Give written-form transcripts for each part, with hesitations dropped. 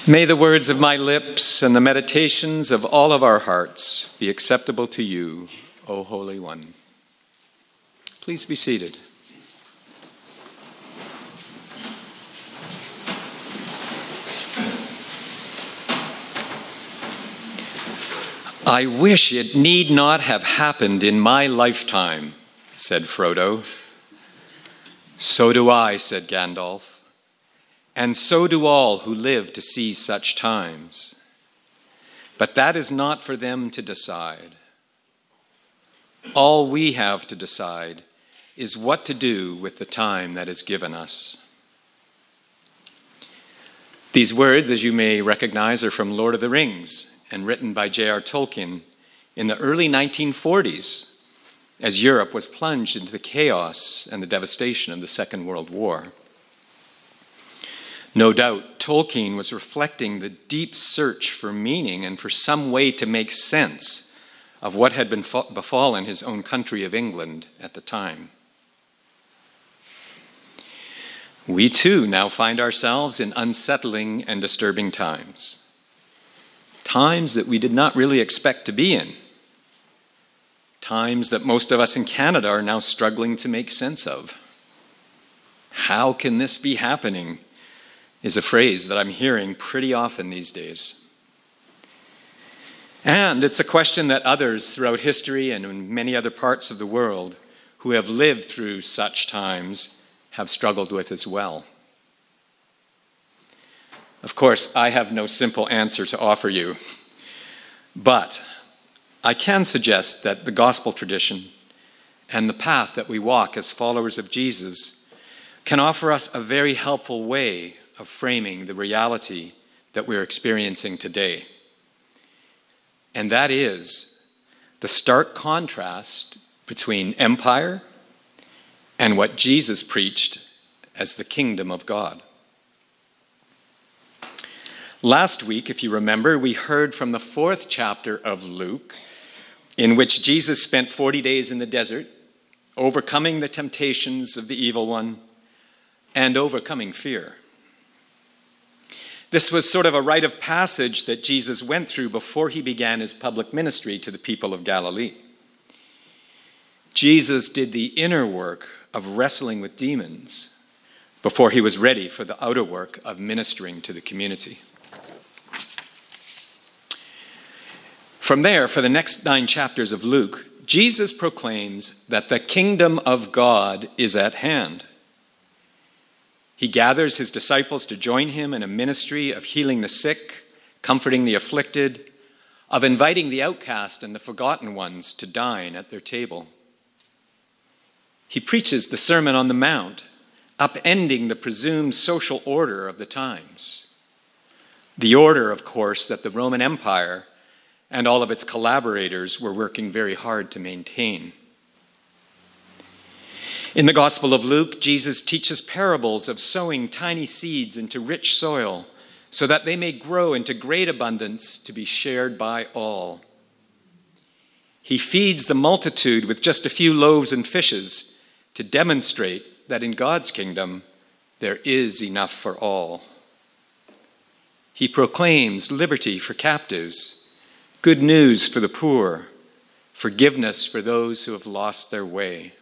May the words of my lips and the meditations of all of our hearts be acceptable to you, O Holy One. Please be seated. I wish it need not have happened in my lifetime, said Frodo. So do I, said Gandalf. And so do all who live to see such times. But that is not for them to decide. All we have to decide is what to do with the time that is given us. These words, as you may recognize, are from Lord of the Rings and written by J.R. Tolkien in the early 1940s as Europe was plunged into the chaos and the devastation of the Second World War. No doubt, Tolkien was reflecting the deep search for meaning and for some way to make sense of what had been befallen his own country of England at the time. We too now find ourselves in unsettling and disturbing times. Times that we did not really expect to be in. Times that most of us in Canada are now struggling to make sense of. How can this be happening? Is a phrase that I'm hearing pretty often these days. And it's a question that others throughout history and in many other parts of the world who have lived through such times have struggled with as well. Of course, I have no simple answer to offer you, but I can suggest that the gospel tradition and the path that we walk as followers of Jesus can offer us a very helpful way of framing the reality that we're experiencing today. And that is the stark contrast between empire and what Jesus preached as the kingdom of God. Last week, if you remember, we heard from the 4th chapter of Luke, in which Jesus spent 40 days in the desert, overcoming the temptations of the evil one and overcoming fear. This was sort of a rite of passage that Jesus went through before he began his public ministry to the people of Galilee. Jesus did the inner work of wrestling with demons before he was ready for the outer work of ministering to the community. From there, for the next 9 chapters of Luke, Jesus proclaims that the kingdom of God is at hand. He gathers his disciples to join him in a ministry of healing the sick, comforting the afflicted, of inviting the outcast and the forgotten ones to dine at their table. He preaches the Sermon on the Mount, upending the presumed social order of the times. The order, of course, that the Roman Empire and all of its collaborators were working very hard to maintain. In the Gospel of Luke, Jesus teaches parables of sowing tiny seeds into rich soil so that they may grow into great abundance to be shared by all. He feeds the multitude with just a few loaves and fishes to demonstrate that in God's kingdom there is enough for all. He proclaims liberty for captives, good news for the poor, forgiveness for those who have lost their way.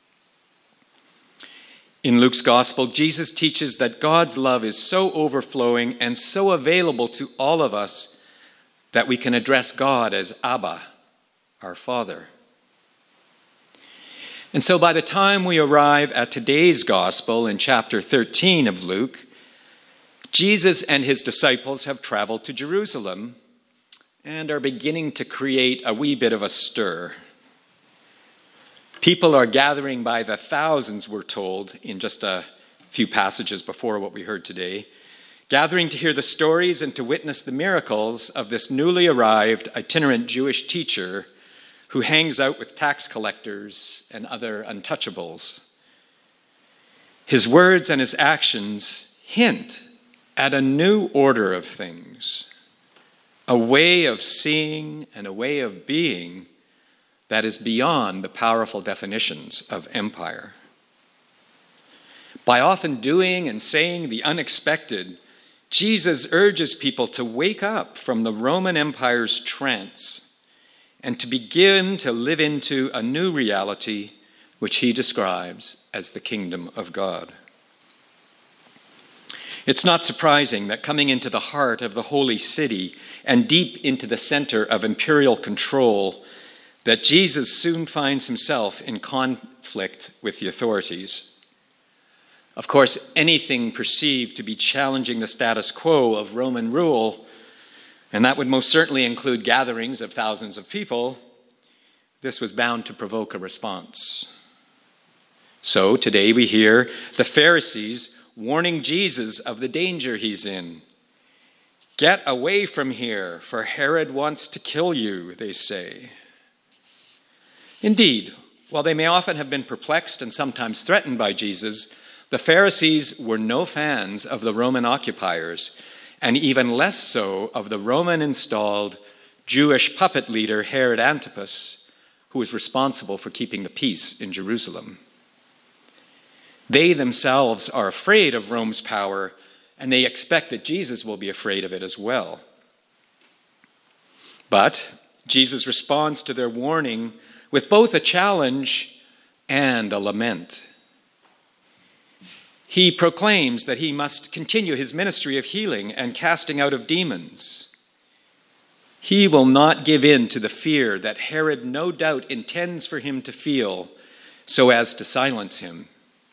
In Luke's gospel, Jesus teaches that God's love is so overflowing and so available to all of us that we can address God as Abba, our Father. And so by the time we arrive at today's gospel in chapter 13 of Luke, Jesus and his disciples have traveled to Jerusalem and are beginning to create a wee bit of a stir. People are gathering by the thousands, we're told, in just a few passages before what we heard today, gathering to hear the stories and to witness the miracles of this newly arrived itinerant Jewish teacher who hangs out with tax collectors and other untouchables. His words and his actions hint at a new order of things, a way of seeing and a way of being that is beyond the powerful definitions of empire. By often doing and saying the unexpected, Jesus urges people to wake up from the Roman Empire's trance and to begin to live into a new reality which he describes as the kingdom of God. It's not surprising that coming into the heart of the holy city and deep into the center of imperial control, that Jesus soon finds himself in conflict with the authorities. Of course, anything perceived to be challenging the status quo of Roman rule, and that would most certainly include gatherings of thousands of people, this was bound to provoke a response. So today we hear the Pharisees warning Jesus of the danger he's in. "Get away from here, for Herod wants to kill you," they say. Indeed, while they may often have been perplexed and sometimes threatened by Jesus, the Pharisees were no fans of the Roman occupiers, and even less so of the Roman-installed Jewish puppet leader Herod Antipas, who was responsible for keeping the peace in Jerusalem. They themselves are afraid of Rome's power, and they expect that Jesus will be afraid of it as well. But Jesus responds to their warning with both a challenge and a lament. He proclaims that he must continue his ministry of healing and casting out of demons. He will not give in to the fear that Herod no doubt intends for him to feel so as to silence him.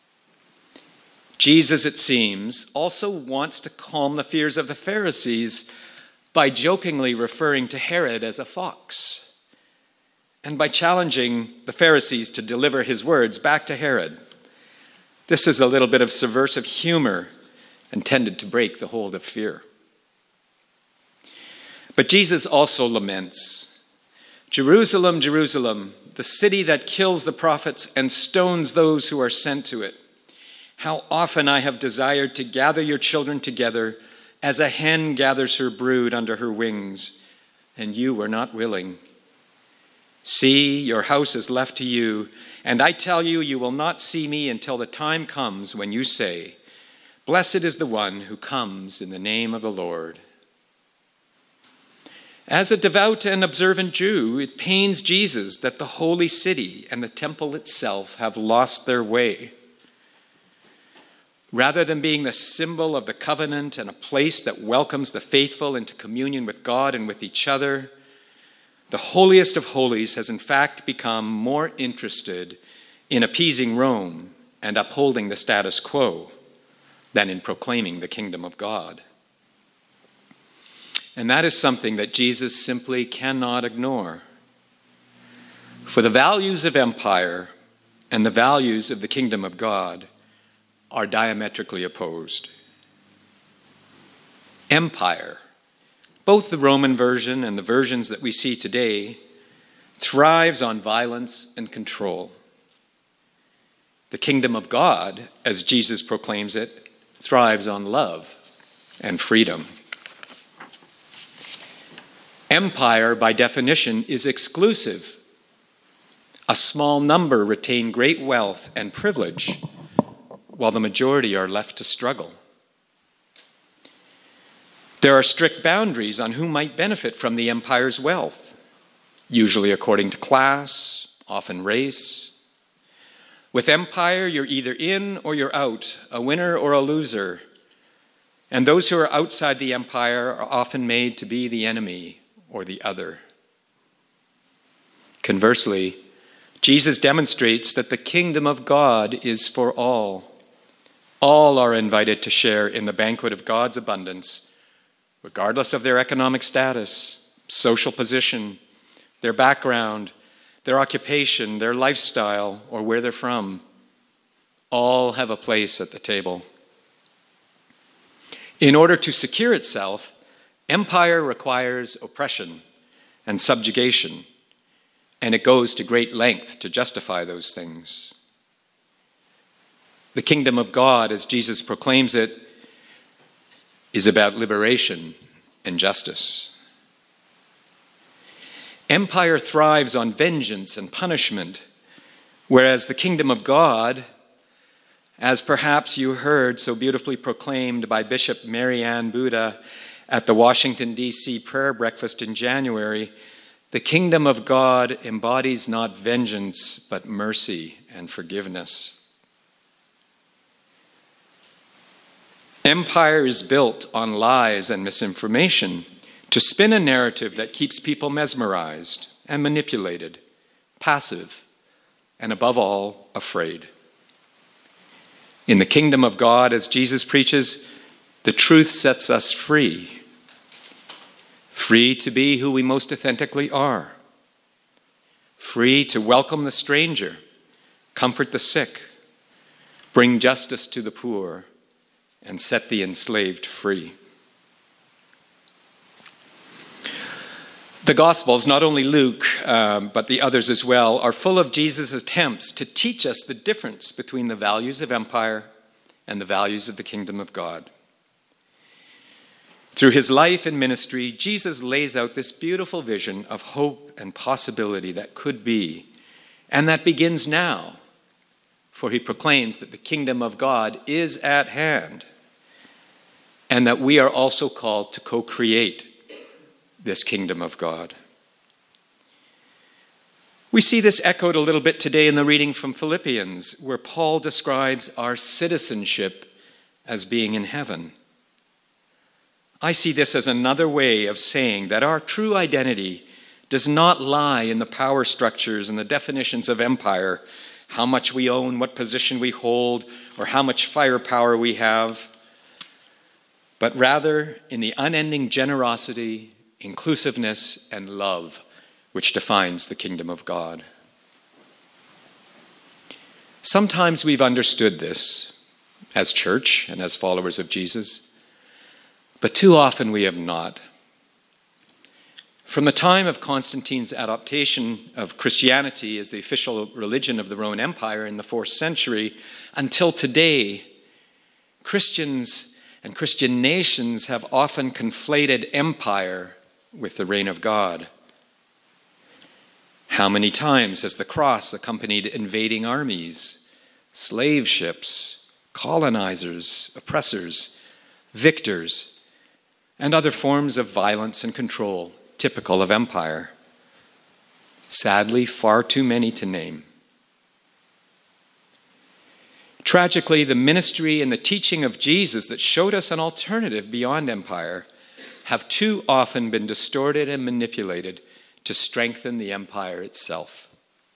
Jesus, it seems, also wants to calm the fears of the Pharisees by jokingly referring to Herod as a fox, and by challenging the Pharisees to deliver his words back to Herod. This is a little bit of subversive humor intended to break the hold of fear. But Jesus also laments, "Jerusalem, Jerusalem, the city that kills the prophets and stones those who are sent to it. How often I have desired to gather your children together as a hen gathers her brood under her wings, and you were not willing. See, your house is left to you, and I tell you, you will not see me until the time comes when you say, 'Blessed is the one who comes in the name of the Lord.'" As a devout and observant Jew, it pains Jesus that the holy city and the temple itself have lost their way. Rather than being the symbol of the covenant and a place that welcomes the faithful into communion with God and with each other, the holiest of holies has in fact become more interested in appeasing Rome and upholding the status quo than in proclaiming the kingdom of God. And that is something that Jesus simply cannot ignore. For the values of empire and the values of the kingdom of God are diametrically opposed. Empire, both the Roman version and the versions that we see today, thrives on violence and control. The kingdom of God, as Jesus proclaims it, thrives on love and freedom. Empire, by definition, is exclusive. A small number retain great wealth and privilege, while the majority are left to struggle. There are strict boundaries on who might benefit from the empire's wealth, usually according to class, often race. With empire, you're either in or you're out, a winner or a loser. And those who are outside the empire are often made to be the enemy or the other. Conversely, Jesus demonstrates that the kingdom of God is for all. All are invited to share in the banquet of God's abundance, regardless of their economic status, social position, their background, their occupation, their lifestyle, or where they're from. All have a place at the table. In order to secure itself, empire requires oppression and subjugation, and it goes to great length to justify those things. The kingdom of God, as Jesus proclaims it, is about liberation and justice. Empire thrives on vengeance and punishment, whereas the kingdom of God As perhaps you heard so beautifully proclaimed by Bishop Mary Ann Buddha at the Washington, D.C. prayer breakfast in January, the kingdom of God embodies not vengeance, but mercy and forgiveness. Empire is built on lies and misinformation to spin a narrative that keeps people mesmerized and manipulated, passive, and above all, afraid. In the kingdom of God, as Jesus preaches, the truth sets us free. Free to be who we most authentically are. Free to welcome the stranger, comfort the sick, bring justice to the poor, and set the enslaved free. The Gospels, not only Luke, but the others as well, are full of Jesus' attempts to teach us the difference between the values of empire and the values of the kingdom of God. Through his life and ministry, Jesus lays out this beautiful vision of hope and possibility that could be, and that begins now, for he proclaims that the kingdom of God is at hand, and that we are also called to co-create this kingdom of God. We see this echoed a little bit today in the reading from Philippians, where Paul describes our citizenship as being in heaven. I see this as another way of saying that our true identity does not lie in the power structures and the definitions of empire, how much we own, what position we hold, or how much firepower we have, but rather in the unending generosity, inclusiveness, and love which defines the kingdom of God. Sometimes we've understood this as church and as followers of Jesus, but too often we have not. From the time of Constantine's adoption of Christianity as the official religion of the Roman Empire in the 4th century until today, Christians and Christian nations have often conflated empire with the reign of God. How many times has the cross accompanied invading armies, slave ships, colonizers, oppressors, victors, and other forms of violence and control typical of empire? Sadly, far too many to name. Tragically, the ministry and the teaching of Jesus that showed us an alternative beyond empire have too often been distorted and manipulated to strengthen the empire itself.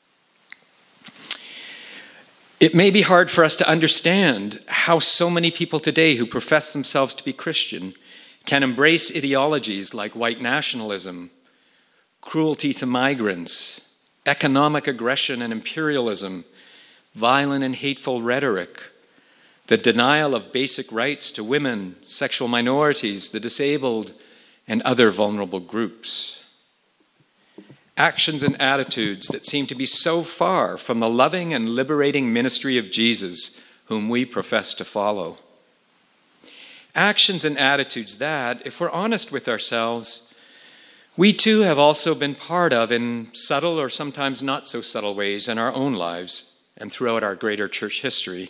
It may be hard for us to understand how so many people today who profess themselves to be Christian can embrace ideologies like white nationalism, cruelty to migrants, economic aggression and imperialism, violent and hateful rhetoric, the denial of basic rights to women, sexual minorities, the disabled, and other vulnerable groups. Actions and attitudes that seem to be so far from the loving and liberating ministry of Jesus, whom we profess to follow. Actions and attitudes that, if we're honest with ourselves, we too have also been part of in subtle or sometimes not so subtle ways in our own lives and throughout our greater church history.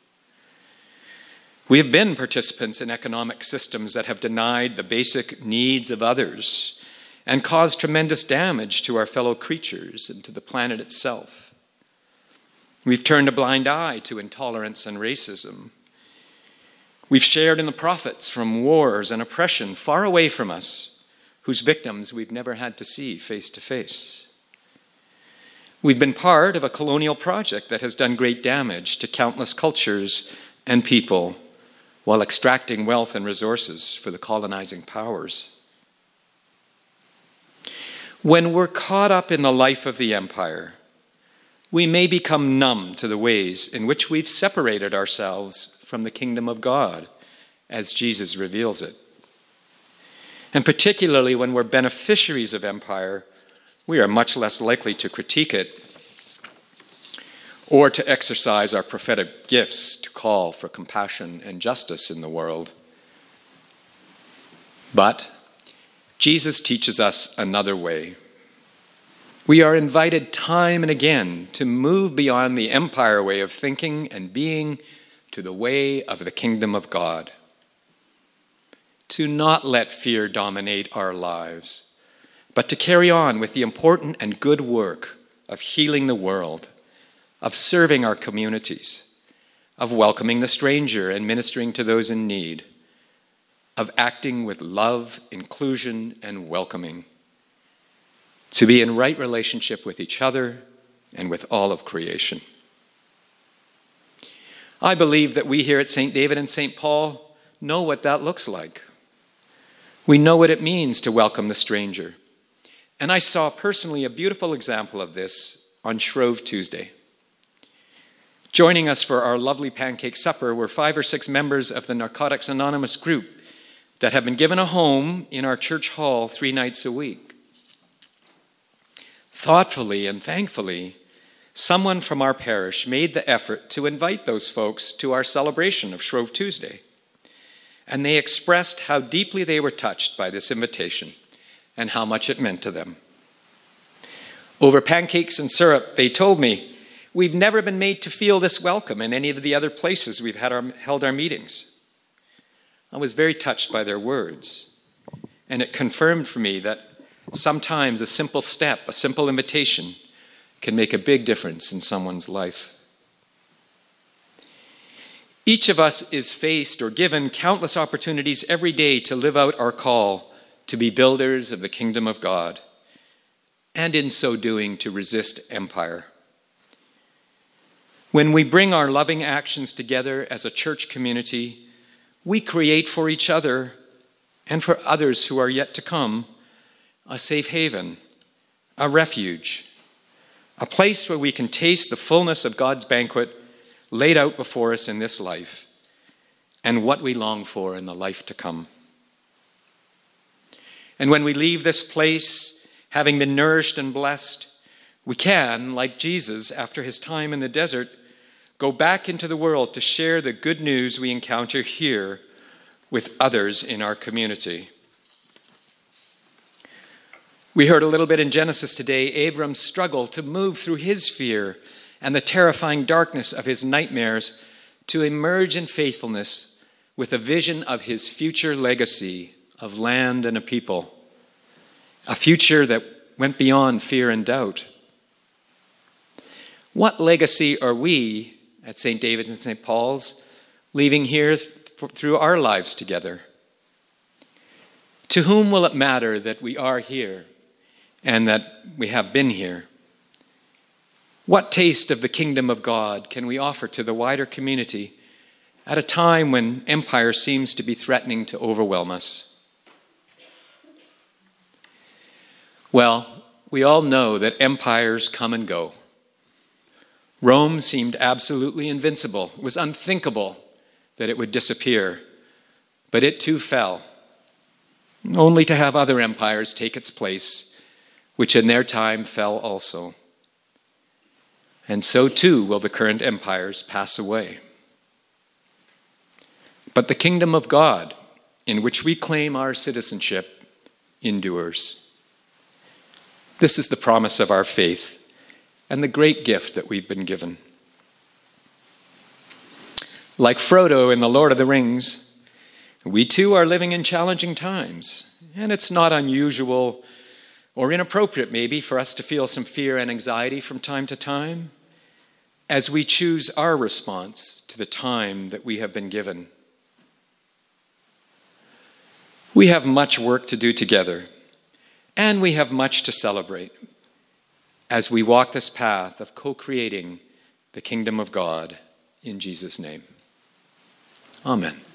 We have been participants in economic systems that have denied the basic needs of others and caused tremendous damage to our fellow creatures and to the planet itself. We've turned a blind eye to intolerance and racism. We've shared in the profits from wars and oppression far away from us, whose victims we've never had to see face to face. We've been part of a colonial project that has done great damage to countless cultures and people while extracting wealth and resources for the colonizing powers. When we're caught up in the life of the empire, we may become numb to the ways in which we've separated ourselves from the kingdom of God, as Jesus reveals it. And particularly when we're beneficiaries of empire, we are much less likely to critique it or to exercise our prophetic gifts to call for compassion and justice in the world. But Jesus teaches us another way. We are invited time and again to move beyond the empire way of thinking and being to the way of the kingdom of God. To not let fear dominate our lives, but to carry on with the important and good work of healing the world, of serving our communities, of welcoming the stranger and ministering to those in need, of acting with love, inclusion, and welcoming, to be in right relationship with each other and with all of creation. I believe that we here at St. David and St. Paul know what that looks like. We know what it means to welcome the stranger. And I saw personally a beautiful example of this on Shrove Tuesday. Joining us for our lovely pancake supper were 5 or 6 members of the Narcotics Anonymous group that have been given a home in our church hall 3 nights a week. Thoughtfully and thankfully, someone from our parish made the effort to invite those folks to our celebration of Shrove Tuesday. And they expressed how deeply they were touched by this invitation and how much it meant to them. Over pancakes and syrup, they told me, "We've never been made to feel this welcome in any of the other places we've held our meetings." I was very touched by their words, and it confirmed for me that sometimes a simple step, a simple invitation, can make a big difference in someone's life. Each of us is faced or given countless opportunities every day to live out our call to be builders of the kingdom of God, and in so doing to resist empire. When we bring our loving actions together as a church community, we create for each other and for others who are yet to come a safe haven, a refuge, a place where we can taste the fullness of God's banquet laid out before us in this life and what we long for in the life to come. And when we leave this place, having been nourished and blessed, we can, like Jesus after his time in the desert, go back into the world to share the good news we encounter here with others in our community. We heard a little bit in Genesis today, Abram's struggle to move through his fear and the terrifying darkness of his nightmares to emerge in faithfulness with a vision of his future legacy of land and a people, a future that went beyond fear and doubt. What legacy are we at St. David's and St. Paul's leaving here through our lives together? To whom will it matter that we are here and that we have been here? What taste of the kingdom of God can we offer to the wider community at a time when empire seems to be threatening to overwhelm us? Well, we all know that empires come and go. Rome seemed absolutely invincible. It was unthinkable that it would disappear, but it too fell, only to have other empires take its place, which in their time fell also. And so too will the current empires pass away. But the kingdom of God, in which we claim our citizenship, endures. This is the promise of our faith and the great gift that we've been given. Like Frodo in The Lord of the Rings, we too are living in challenging times, and it's not unusual or inappropriate maybe for us to feel some fear and anxiety from time to time as we choose our response to the time that we have been given. We have much work to do together, and we have much to celebrate as we walk this path of co-creating the kingdom of God in Jesus' name. Amen.